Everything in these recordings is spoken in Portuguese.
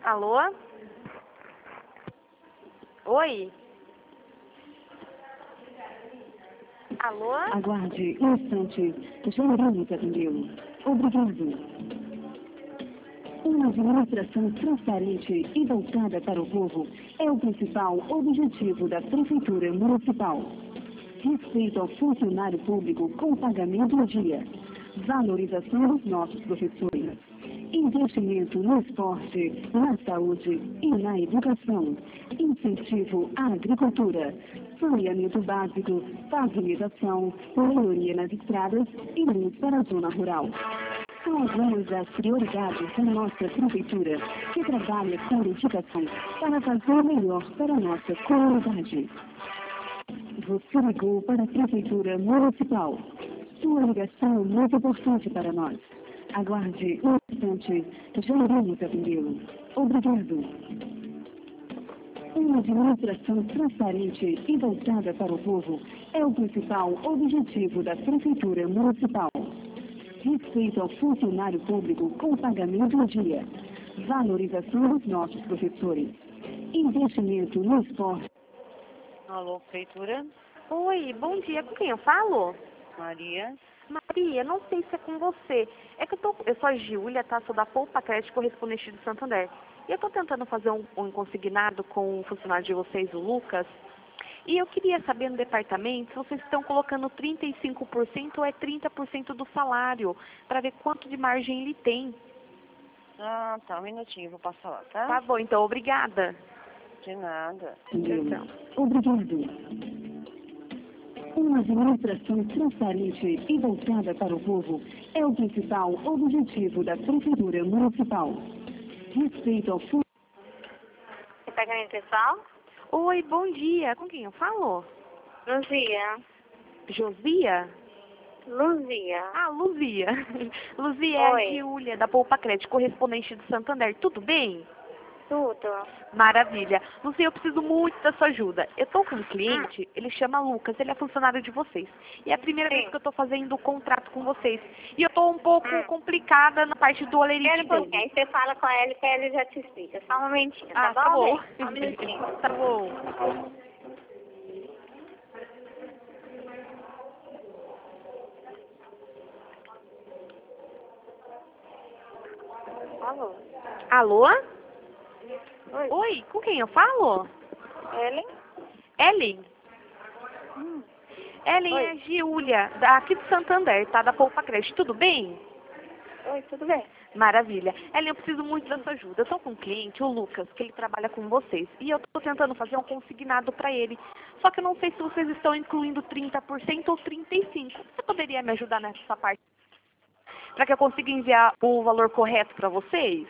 Alô? Oi? Alô? Aguarde um instante. Já iremos atendê-lo. Obrigado. Uma administração transparente e voltada para o povo é o principal objetivo da Prefeitura Municipal. Respeito ao funcionário público com pagamento em dia. Valorização dos nossos professores. Investimento no esporte, na saúde e na educação. Incentivo à agricultura. Saneamento básico, pavimentação, melhoria nas estradas e luz para a zona rural. São algumas das prioridades da nossa prefeitura, que trabalha com dedicação para fazer o melhor para a nossa comunidade. Você ligou para a Prefeitura Municipal. Sua ligação é muito importante para nós. Aguarde um instante, já iremos atendê-lo. Obrigado. Uma administração transparente e voltada para o povo é o principal objetivo da Prefeitura Municipal. Respeito ao funcionário público com pagamento em dia. Valorização dos nossos professores. Investimento no esporte. Alô, Prefeitura? Oi, bom dia. Com quem eu falo? Maria? Maria, não sei se é com você. É que eu sou a Giulia, tá? Sou da Poupa Crédito Correspondente de Santander. E eu tô tentando fazer um consignado com o funcionário de vocês, o Lucas. E eu queria saber no departamento se vocês estão colocando 35% ou é 30% do salário, para ver quanto de margem ele tem. Ah, tá, um minutinho, vou passar lá, tá? Tá bom, então, obrigada. De nada. Tchau. Obrigado. Uma administração transparente e voltada para o povo é o principal objetivo da Prefeitura Municipal. Respeito ao funcionário. Pagamento pessoal? Oi, bom dia. Com quem eu falo? Luzia. Josia? Luzia. Ah, Luzia. Luzia é a Oi. Giulia, da Poupa Crédito Correspondente de Santander. Tudo bem? Tudo. Maravilha. Luzia, eu preciso muito da sua ajuda. Eu estou com um cliente, ele chama Lucas, ele é funcionário de vocês. E é a primeira vez que eu estou fazendo o contrato com vocês. E eu estou um pouco complicada na parte do olerite Espera um dele. pouquinho, aí você fala com ela que ela já te explica. Só um momentinho, tá Ah, tá bom. bem? Só um minutinho. Tá bom. Alô? Alô? Oi. Oi, com quem eu falo? Ellen? Ellen? Ellen Oi. é a Giulia, aqui de Santander, tá? Da Poupa Crédito. Tudo bem? Oi, tudo bem? Maravilha. Ellen, eu preciso muito da sua ajuda. Eu tô com um cliente, o Lucas, que ele trabalha com vocês. E eu tô tentando fazer um consignado para ele. Só que eu não sei se vocês estão incluindo 30% ou 35%. Você poderia me ajudar nessa parte? Para que eu consiga enviar o valor correto para vocês?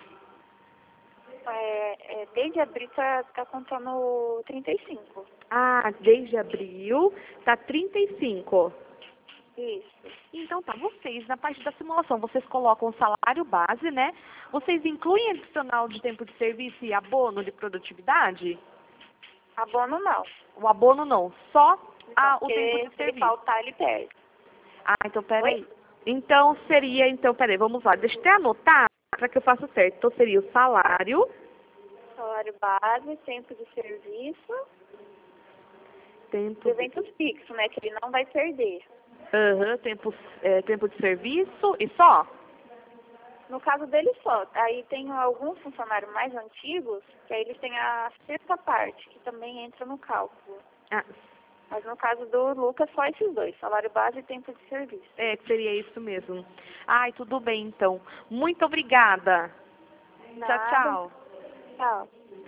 Desde abril tá contando 35. Ah, desde abril tá 35%. Isso. Então tá, vocês, na parte da simulação, vocês colocam o salário base, né? Vocês incluem adicional de tempo de serviço e abono de produtividade? Abono não. O abono não, só o Porque tempo de se ele serviço. faltar, ele perde. Ah, então peraí. Então seria, peraí, vamos lá, deixa eu até anotar para que eu faça certo. Então seria o salário, Salário base, tempo de serviço, tempo de, eventos fixos, né? Que ele não vai perder. tempo de serviço e só? No caso dele só. Aí tem alguns funcionários mais antigos, que aí eles têm a sexta parte, que também entra no cálculo. Ah, Mas no caso do Lucas, só esses dois, salário base e tempo de serviço. seria isso mesmo. Ai, tudo bem então. Muito obrigada. Tchau, Nada. tchau. Tchau.